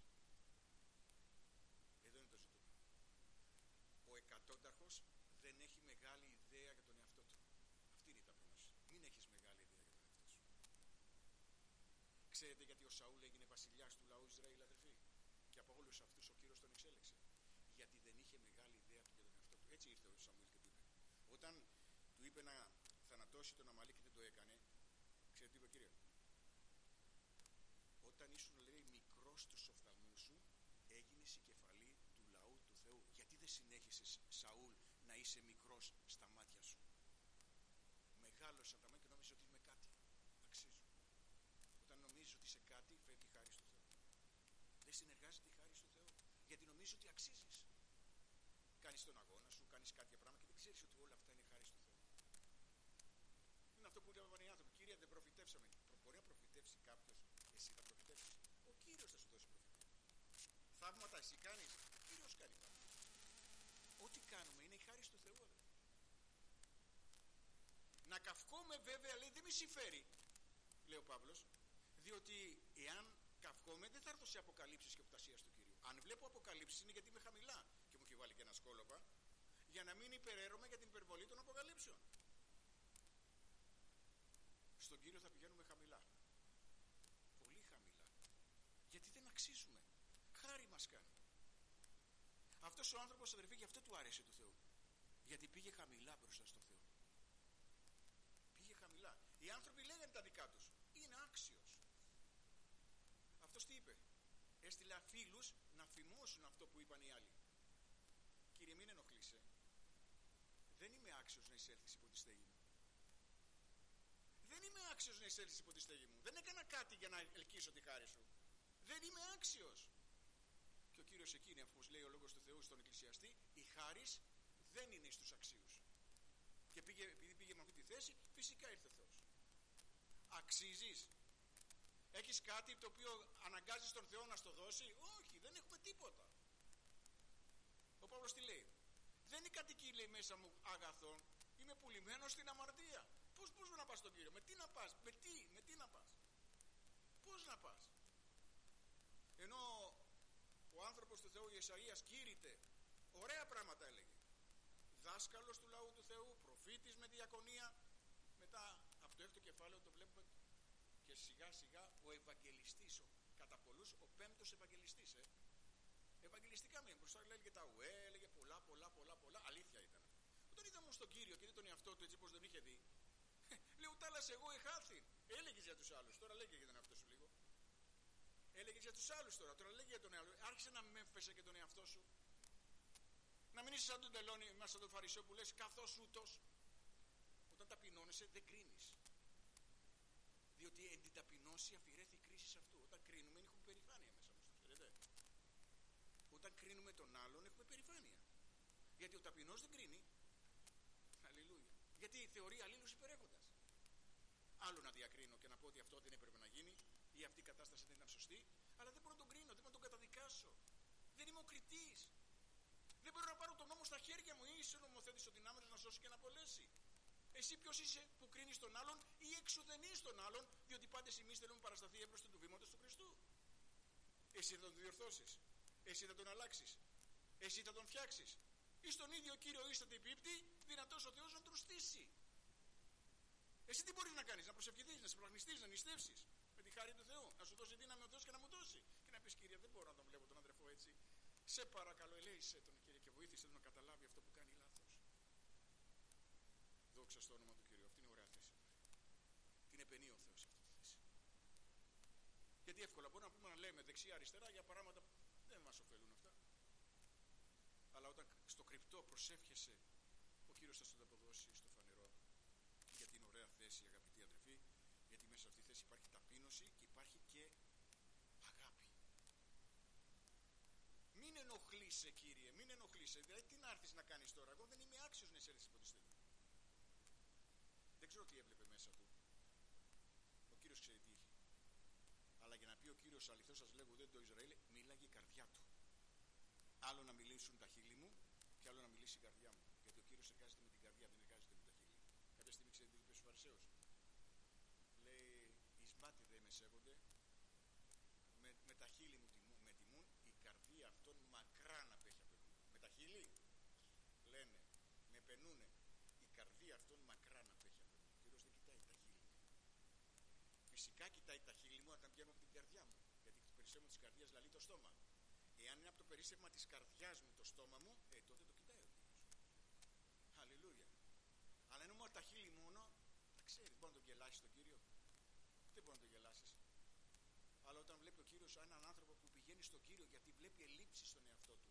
Εδώ είναι το ζητούμενο. Ο εκατόνταρχος δεν έχει μεγάλη ιδέα για τον εαυτό του. Αυτή είναι η ταπείνωση. Μην έχεις μεγάλη ιδέα για τον εαυτό σου. Ξέρετε γιατί ο Σαούλ έγινε βασιλιάς του λαού Ισραήλ, αδερφοί? Και από όλους αυτούς ο Κύριος τον εξέλεξε. Γιατί δεν είχε μεγάλη ιδέα του για τον εαυτό του. Έτσι ήρθε ο Σαμουήλ και του είπε. Όταν του είπε να θανατώσει τον Αμαλίκ και δεν το έκανε, ξέρετε τι είπε ο Κύριος? Όταν ήσουν, λέει, μικρός στους οφθαλμούς σου, έγινες η κεφαλή του λαού του Θεού. Γιατί δεν συνέχισες, Σαούλ, να είσαι μικρός στα μάτια σου? Μεγάλωσα τα μάτια και νόμιζες ότι είμαι κάτι. Αξίζω. Όταν νομίζεις ότι είσαι κάτι, φεύγει η χάρη του Θεού. Δεν συνεργάζεται η χάρη του Θεού. Γιατί νομίζεις ότι αξίζεις. Κάνεις τον αγώνα σου, κάνεις κάποια πράγματα και δεν ξέρεις ότι όλα αυτά είναι χάρη του Θεού. Είναι αυτό που λέγανε οι άνθρωποι. Κύριε, δεν προφητεύσαμε. Μπορεί να προφητεύσει κάποιος, εσύ θα προφητεύσεις? Ο Κύριος θα σου δώσει προφητεία. Θαύματα εσύ κάνεις? Ο Κύριος κάνει θαύματα. Ό,τι κάνουμε είναι η χάρη του Θεού. Να καυχόμαι βέβαια, λέει, δεν με συμφέρει, λέει ο Παύλος, διότι εάν καυχόμαι δεν θα έρθω σε αποκαλύψεις και οπτασίας του Κυρίου. Αν βλέπω αποκαλύψεις είναι γιατί είμαι χαμηλά και μου έχει βάλει και ένα σκόλοπα, για να μην υπεραίρομαι για την υπερβολή των αποκαλύψεων. Στον Κύριο θα πηγαίνουμε χαμηλά. Πολύ χαμηλά. Γιατί δεν αξίζουμε. Χάρη μας κάνει. Αυτός ο άνθρωπος, αδερφοί, γι' αυτό του άρεσε του Θεού. Γιατί πήγε χαμηλά μπροστά στο Θεό. Πήγε χαμηλά. Οι άνθρωποι λέγανε τα δικά τους. Είναι άξιος. Αυτός τι είπε? Έστειλα φίλους να φημώσουν αυτό που είπαν οι άλλοι. Κύριε, μην ενοχλείσαι. Δεν είμαι άξιος να εισέλθεις υπό τη στέγη μου. Δεν είμαι άξιος να εισέλθεις υπό τη στέγη μου. Δεν έκανα κάτι για να ελκύσω τη χάρη σου. Δεν είμαι άξιος. Και ο Κύριος εκείνη, όπως λέει ο λόγος του Θεού στον Εκκλησιαστή, η χάρις δεν είναι εις τους αξίους. Και επειδή πήγε με αυτή τη θέση, φυσικά ήρθε ο Θεός. Αξίζεις? Έχεις κάτι το οποίο αναγκάζεις τον Θεό να στο δώσει? Όχι, δεν έχουμε τίποτα. Ο Παύλος τι λέει? Δεν κατοικεί, λέει, μέσα μου αγαθόν, είμαι πουλημένος στην αμαρτία. Πώς μπορείς να πας στον Κύριο? Με τι να πας? Με τι να πας? Πώς να πας? Ενώ ο άνθρωπος του Θεού Ιεσαΐας κήρυτε ωραία πράγματα, έλεγε. Δάσκαλος του λαού του Θεού, προφήτης με διακονία. Μετά από το έκτο κεφάλαιο το βλέπουμε και σιγά σιγά ο Ευαγγελιστής, κατά πολλούς ο πέμπτος Ευαγγελιστής. Ευαγγελιστικά μία μπροστά έλεγε τα ουέ, έλεγε πολλά, αλήθεια ήταν. Όταν είδα όμως τον Κύριο και είδε τον εαυτό του έτσι πως δεν είχε δει, λέω τάλας εγώ εχάθη. Έλεγες για τους άλλους, τώρα λέγε για τον εαυτό σου λίγο. Έλεγες για τους άλλους τώρα λέγε για τον άλλο. Άρχισε να μέμφεσαι και τον εαυτό σου. Να μην είσαι σαν τον τελώνη, σαν τον Φαρισαίο που λες καθώς ούτως. Όταν ταπεινώνεσαι δεν κρίνεις. Διότι εν την ταπεινώση αφιερέθη η κρίση σε αυτού. Όταν κρίνουμε έχουμε περηφάνεια μέσα μας, το ξέρετε. Όταν κρίνουμε τον άλλον έχουμε περηφάνεια. Γιατί ο ταπεινός δεν κρίνει. Αλληλούια. Γιατί θεωρεί αλλήλους υπερέχοντας. Άλλο να διακρίνω και να πω ότι αυτό δεν έπρεπε να γίνει ή αυτή η κατάσταση δεν ήταν σωστή, αλλά δεν μπορώ να τον κρίνω, δεν μπορώ να τον καταδικάσω. Δεν είμαι ο κριτής. Δεν μπορώ να πάρω τον νόμο στα χέρια μου. Ή είσαι ο νομοθέτης ο δυνάμενος να σώσει και να απολέσει. Εσύ ποιος είσαι που κρίνεις τον άλλον ή εξουδενείς τον άλλον, διότι πάντες εμείς θέλουμε παρασταθεί έμπροσθεν του βήματος του Χριστού. Εσύ θα τον διορθώσεις, εσύ θα τον αλλάξεις, εσύ θα τον φτιάξεις. Ή στον ίδιο Κύριο ίσταται υπήπτη, δυνατός ο Θεός να τον στήσει. Εσύ τι μπορείς να κάνεις? Να προσευχηθείς, να συμπραγνιστείς, να νηστεύσεις με τη χάρη του Θεού, να σου δώσει δύναμη ο Θεός και να μου δώσει. Και να πεις, Κύριε, δεν μπορώ να τον βλέπω τον αδερφό έτσι. Σε παρακαλώ, ελέησέ τον, Κύριε, και βοήθησε τον να καταλάβει αυτό που κάνει λάθος. Δόξα στο όνομα του Κυρίου. Αυτή είναι ωραία θέση. Την επενεί ο Θεός αυτή τη θέση. Γιατί εύκολα μπορούμε να πούμε να λέμε δεξιά-αριστερά για πράγματα που δεν μας ωφελούν αυτά. Αλλά όταν στο κρυπτό προσεύχεσαι, ο Κύριος θα σου το αποδώσει στο φανερό. Για την ωραία θέση, αγαπητοί αδερφοί, γιατί μέσα σε αυτή τη θέση υπάρχει ταπείνωση και υπάρχει και αγάπη. Μην ενοχλείσαι, Κύριε, μην ενοχλείσαι. Δηλαδή, τι να έρθεις να κάνεις τώρα? Εγώ δεν είμαι άξιος να εισέλθεις υπό τη στήλη. Δεν ξέρω τι έβλεπε μέσα του. Ο Κύριος ξέρει τι είχε. Αλλά για να πει ο Κύριος, αληθώς σας λέγω, δεν το Ισραήλ, μίλαγε η καρδιά του. Άλλο να μιλήσουν τα χείλη μου και άλλο να μιλήσει η καρδιά μου. Γιατί ο Κύριος εργάζεται με την καρδιά, δεν εργάζεται με τα χείλη. Κάποια στιγμή ξέρετε τι είπε στους Φαρισαίους? Λέει, εις μάτι δε με σέβονται, με τα χείλη μου με τιμούν, η καρδία αυτών μακράν απέχει από εμένα. Με τα χείλη λένε, με πενούνε, η καρδία αυτών μακράν απέχει από εμένα. Ο Κύριος δεν κοιτάει τα χείλη μου. Φυσικά κοιτάει τα χείλη μου όταν βγαίνω από την καρδιά μου. Γιατί το περίσσευμα της καρδιάς λαλεί το στόμα. Εάν είναι από το περίσσευμα της καρδιάς μου το στόμα μου, τότε το κοιτάει ο Κύριος. Αλληλούια. Αλλά είναι μόνο τα χείλη μόνο, τα ξέρεις, μπορεί να τον γελάσεις τον Κύριο? Δεν μπορεί να τον γελάσεις. Αλλά όταν βλέπει ο Κύριος έναν άνθρωπο που πηγαίνει στον Κύριο γιατί βλέπει ελλείψεις στον εαυτό του,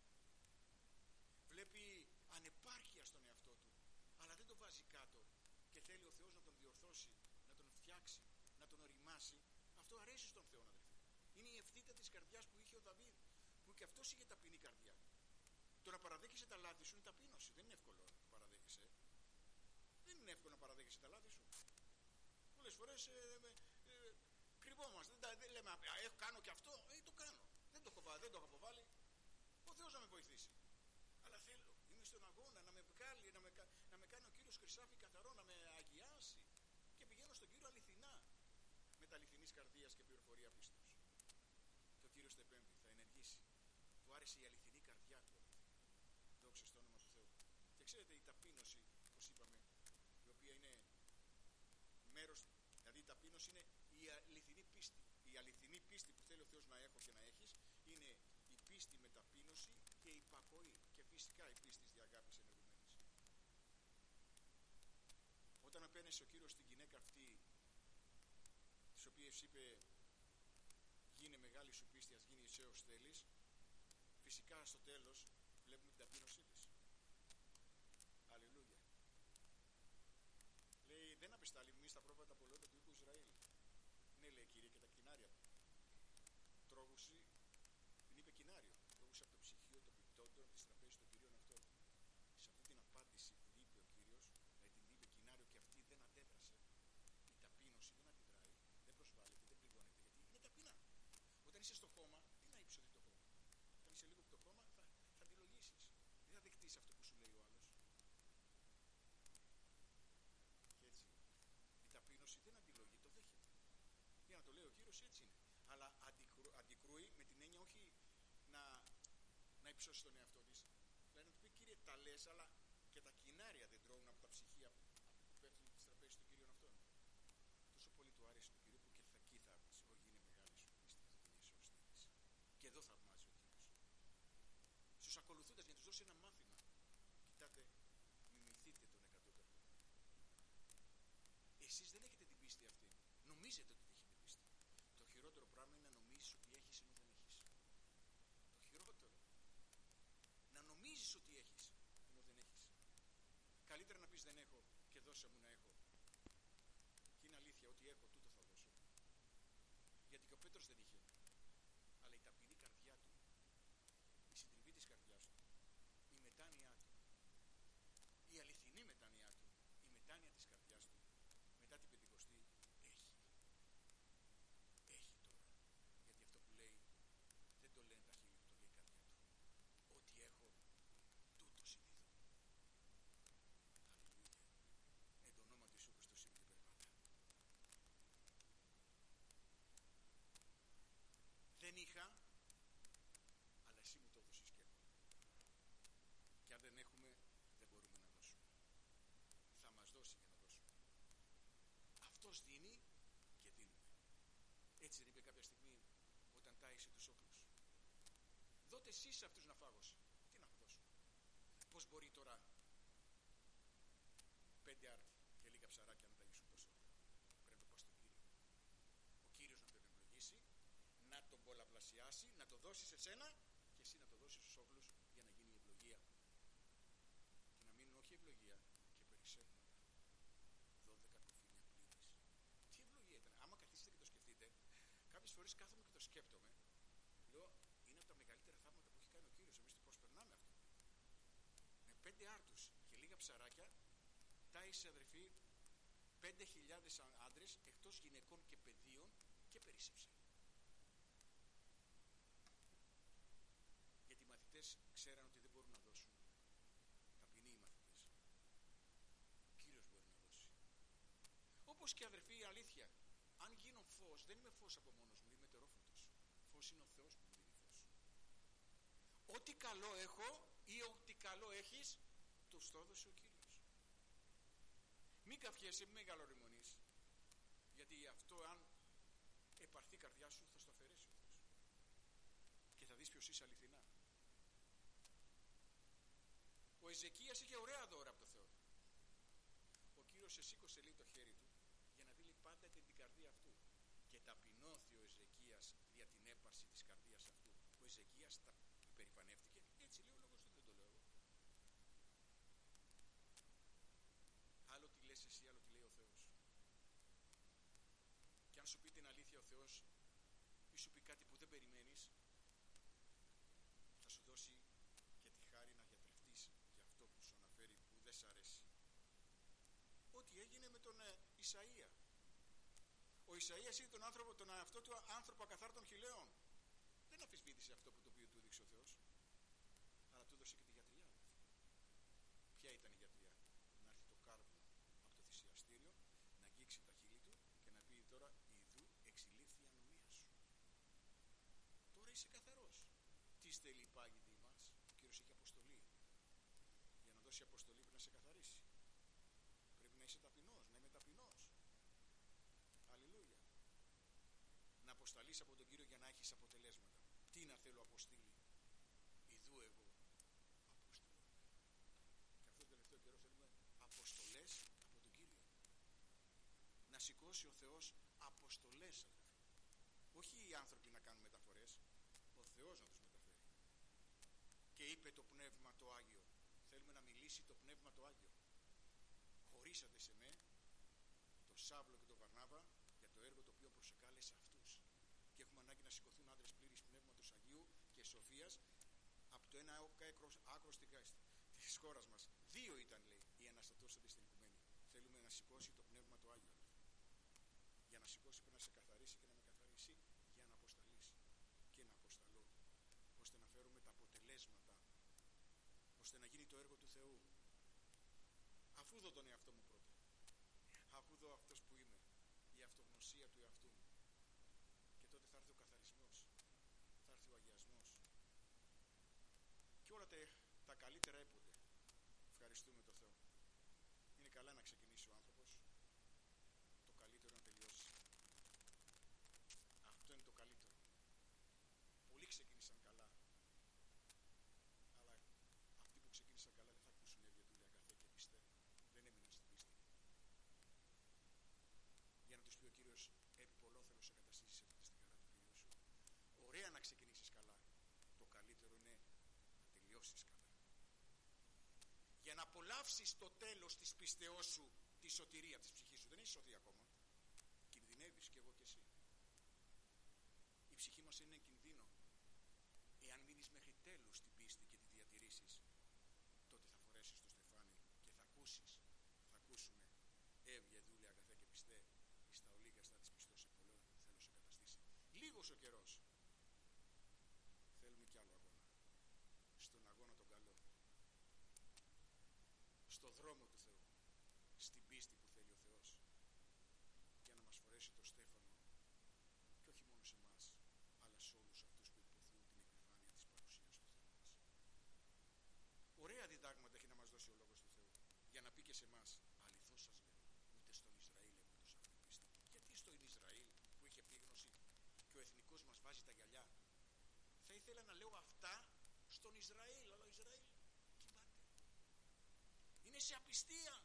βλέπει ανεπάρκεια στον εαυτό του, αλλά δεν το βάζει κάτω και θέλει ο Θεός να τον διορθώσει, να τον φτιάξει, να τον οριμάσει, αυτό αρέσει στον Θεό, αδελφοί. Είναι η ευθύτα της καρδιάς που είχε ο Δαβίδ, που και αυτός είχε ταπεινή καρδιά. Το να παραδέχεσαι τα λάθη σου είναι ταπείνωση. Δεν είναι εύκολο να παραδέχεσαι. Δεν είναι εύκολο να παραδέχεσαι τα λάθη σου. Πολλές φορές κρυβόμαστε. Δεν λέμε, κάνω και αυτό. Το κάνω. Δεν το έχω αποβάλει. Ο Θεός να με βοηθήσει. Αλλά θέλω. Είμαι στον αγώνα να με βγάλει, να με κάνει ο Κύριος χρυσάφι καθαρό, να με αγιάσει. Και πηγαίνω στον Κύριο αληθινά. Με τα αληθινής καρδίας και πληροφορία πίστεως. Και ο Κύριος το επέμπει, θα ενεργήσει. Του άρεσε η αληθινή καρδιά του. Δόξα στο όνομα του Θεού. Και ξέρετε, η ταπείνωση, όπως είπαμε, η οποία είναι μέρος, δηλαδή η ταπείνωση είναι η αληθινή πίστη. Η αληθινή πίστη που θέλει ο Θεός να έχω και να έχεις είναι η πίστη με ταπείνωση και η υπακοή. Και φυσικά η πίστη της αγάπης ενεργουμένης. Όταν απένεσε ο Κύριος στην γυναίκα αυτή, της οποίας είπε, γίνε μεγάλη σου πίστη, ας γίνει εσύ ως θέλεις, φυσικά στο τέλος βλέπουμε την ταπείνωσή της. Αλληλούια. Λέει, δεν απεστάλλει μη στα πρόβατα πολλότητα του οίκου Ισραήλ. Ναι, λέει, Κύριε, και τα κοινάρια τρώγουσι, την είπε κοινάριο, τρώγουσι από το ψυχείο των πιπτόντων της τραπέζης των κυρίων αυτών. Σε αυτή την απάτη σώσει τον εαυτό της, δηλαδή να του πει: Κύριε, τα λες, αλλά και τα κινάρια δεν τρώουν από τα ψυχία που πέφτουν τις τραπέζες των Κυρίων αυτών. Τόσο πολύ του άρεσε του Κυρίου που και εκεί θαύμασε. Όχι, είναι μεγάλη σου πίστη, αυτή την ιεσώστην της. Και εδώ θαυμάζει ο Κύριος. Στους ακολουθούντες, για να τους δώσει ένα μάθημα. Κοιτάτε, μιμηθείτε τον 100%. Εσείς δεν έχετε την πίστη αυτή. Νομίζετε ότι έχετε πίστη. Το χειρότερο πράγμα είναι να νομίζεις ότι έχεις ενώ δεν έχεις. Το χειρότερο. Να νομίζεις ότι έχεις ενώ δεν έχεις. Καλύτερα να πεις δεν έχω και δώσε μου να έχω. Και είναι αλήθεια, ότι έχω τούτο θα δώσω. Γιατί και ο Πέτρος δεν είχε. Αλλά η ταπεινή καρδιά του, η συντριβή της καρδιάς του, η μετάνοιά του, η αληθινή μετάνοιά του, η μετάνοια της καρδιάς του, μετά την Πεντηκοστή έχει. Έχει τώρα. Γιατί αυτό που λέει δεν το λένε τα χείλη του, το λέει η καρδιά του. Ό,τι έχω, τούτο συνειδώ. Αλληλούια. Εν το όνομα του Ιησού Χριστού είμαι και περπάτα. Δεν είχα, αλλά εσύ μου το έδωσες και έχω. Και αν δεν έχουμε, δεν μπορούμε να δώσουμε. Θα μας δώσει για να δώσουμε. Αυτός δίνει και δίνουμε. Έτσι δεν είπε κάποια στιγμή όταν τάισε τους όκλους? Δώτε εσείς σε αυτούς να φάγωσαι. Τι να δώσω? Πώς μπορεί τώρα 5 άρτη και λίγα ψαράκια να ταγίσουν τόσο όκλο? Πρέπει να πας στον Κύριο. Ο Κύριος να τον ευλογήσει, να τον πολλαπλασιάσει, να το δώσει σε σένα και εσύ να το δώσεις στους όκλους για να γίνει η ευλογία. Και να μείνουν όχι ευλογία και περισσεύματα. 12 κοφίνια πλήρης. Τι ευλογία ήταν? Άμα καθίσετε και το σκεφτείτε, κάποιες φορές κάθομαι και το σκέπτομαι. Λέω, είναι από τα μεγαλύτερα θαύματα που έχει κάνει ο Κύριος. Εμείς πώς περνάμε αυτό? Με 5 άρτους και λίγα ψαράκια τάισε, αδερφοί, 5.000 άντρες εκτός γυναικών και παιδίων και περίσσεψε. Γιατί οι μαθητές ξέραν ότι δεν μπορούν να δώσουν. Ταπεινοί οι μαθητές. Ο Κύριος μπορεί να δώσει. Όπως και, αδερφοί, η αλήθεια, αν γίνω φως, δεν είμαι φως από μόνος μου, είμαι τερόφωτος. Φως είναι ο Θεός που μου δίνει φως. Ό,τι καλό έχω ή ό,τι καλό έχεις, το στο έδωσε ο Κύριος. Μην καυχέσαι, μην μεγαλοριμονείς, γιατί αυτό, αν επαρθεί η καρδιά σου, θα στο αφαιρέσει ο Θεός. Και θα δεις ποιος είσαι αληθινά. Ο Εζεκίας είχε ωραία δώρα από το Θεό. Ο Κύριος εσήκωσε, λέει, το χέρι του για να δει, λέει, πάντα την καρδία αυτού. Και ταπεινώθη ο Εζεκίας δια την έπαρση της καρδίας αυτού. Ο Εζεκίας τα υπερηφανεύτηκε. Έτσι λέει ο λόγος του, δεν το λέω εγώ. Άλλο τι λες εσύ, άλλο τι λέει ο Θεός. Και αν σου πει την αλήθεια ο Θεός ή σου πει κάτι που δεν περιμένεις, θα σου δώσει και τη χάρη να γιατρευτείς για αυτό που σου αναφέρει που δεν σ' αρέσει. Ό,τι έγινε με τον Ισαΐα. Ο Ισαΐας είδε τον εαυτό του άνθρωπο ακαθάρτων χιλέων. Δεν αμφισβήτησε αυτό που το οποίο του έδειξε ο Θεός, αλλά του έδωσε και τη γιατριά. Ποια ήταν η γιατριά? Να έρθει το κάρβουνο από το θυσιαστήριο, να αγγίξει τα χείλη του και να πει, τώρα ιδού εξηλήφθη η ανομία σου. Τώρα είσαι καθαρός. Τι στέλνει η πάγιδη μας? Ο Κύριος έχει αποστολή. Για να δώσει αποστολή πρέπει να σε καθαρίσει. Πρέπει να είσαι ταπεινός, να είμαι ταπεινός. Αλληλούια. Να αποσταλείς από τον Κύριο για να έχεις αποτελέσματα. Τι να θέλω αποστήλει? Ιδού εγώ αποστολή. Και αυτό το τελευταίο καιρό θέλουμε αποστολές από τον Κύριο. Να σηκώσει ο Θεός αποστολές, αδελφοί. Όχι οι άνθρωποι να κάνουν μεταφορές, ο Θεός να τους μεταφέρει. Και είπε το Πνεύμα το Άγιο, θέλουμε να μιλήσει το Πνεύμα το Άγιο. Χωρίσατε σε με τον Σάβλο και τον Βαρνάβα για το έργο το οποίο προσεκάλεσε αυτούς. Και έχουμε ανάγκη να σηκωθούν άντρες πλήρης Πνεύματος Αγίου και Σοφίας από το ένα άκρο της χώρας μας. 2 ήταν, λέει, οι αναστατώσαντες στην οικουμένη. Θέλουμε να σηκώσει το Πνεύμα το Άγιο. Για να σηκώσει πρέπει να σε καθαρίσει και να με καθαρίσει για να αποσταλείς και να αποσταλώ, ώστε να φέρουμε τα αποτελέσματα, ώστε να γίνει το έργο του Θεού. Αφού δω τον εαυτό μου πρώτα, αφού δω αυτός που είμαι, η αυτογνωσία του εαυτού μου, και τότε θα έρθει ο καθαρισμός, θα έρθει ο αγιασμός. Και τρέπονται. Ευχαριστούμε τον Θεό. Είναι καλά να ξεκινήσει ο άνθρωπος, το καλύτερο να τελειώσει. Αυτό είναι το καλύτερο. Πολλοί ξεκίνησαν καλά, αλλά αυτοί που ξεκίνησαν καλά δεν θα ακούσουν ευγετούλη αγαθέ και πιστέ. Δεν έμειναν στην πίστη. Για να τους πει ο Κύριος, επί πολλών θέλω σε καταστήσεις έπειτα στην χαρά του Κυρίου σου. Ωραία να ξεκινήσεις καλά. Το καλύτερο είναι να τελειώσεις καλά. Για να απολαύσεις το τέλος της πίστεώς σου, τη σωτηρία της ψυχής σου. Δεν έχεις σωθεί ακόμα. Κινδυνεύεις κι εγώ κι εσύ. Η ψυχή μας είναι κινδύνο. Εάν μείνεις μέχρι τέλους στην πίστη και τη διατηρήσεις, τότε θα φορέσεις το στεφάνι και θα ακούσουμε έβγε δούλε αγαθέ και πιστέ, εις τα ολίγαστα της πιστός σε πολλό θέλω σε καταστήσει. Λίγος ο καιρός. Θέλουμε κι άλλο αγώνα. Στον αγώνα τον καλό. Στο δρόμο του Θεού. Στην πίστη που θέλει ο Θεός. Για να μας φορέσει το στέφανο. Και όχι μόνο σε εμάς, αλλά σε όλους αυτούς που υποθούν την επιφάνεια της παρουσίας του Θεού μας. Ωραία διδάγματα έχει να μας δώσει ο Λόγος του Θεού. Για να πει και σε εμάς, αληθώς σας λέω, ούτε στον Ισραήλ επούτωσαν την πίστη. Γιατί στον Ισραήλ που είχε επίγνωση και ο εθνικός μας βάζει τα γυαλιά, θα ήθελα να λέω αυτά στον Ισραήλ, αλλά ο Ισραήλ κοιμάται. Είναι σε απιστία.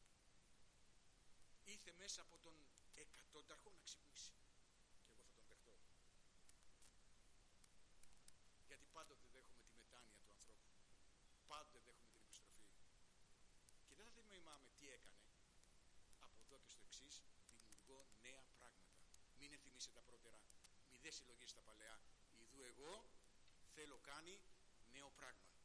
Ήρθε μέσα από τον εκατόνταρχο να ξυπνήσει. Και εγώ θα τον δεχτώ. Γιατί πάντοτε δέχομαι τη μετάνοια του ανθρώπου. Πάντοτε δέχομαι την επιστροφή. Και δεν θα θυμάμαι τι έκανε. Από εδώ και στο εξής, δημιουργώ νέα πράγματα. Μην ενθυμίσετε τα πρώτερα. Μη δε συλλογίσετε τα παλαιά. Ιδού εγώ θέλω κάνει νέο πράγμα.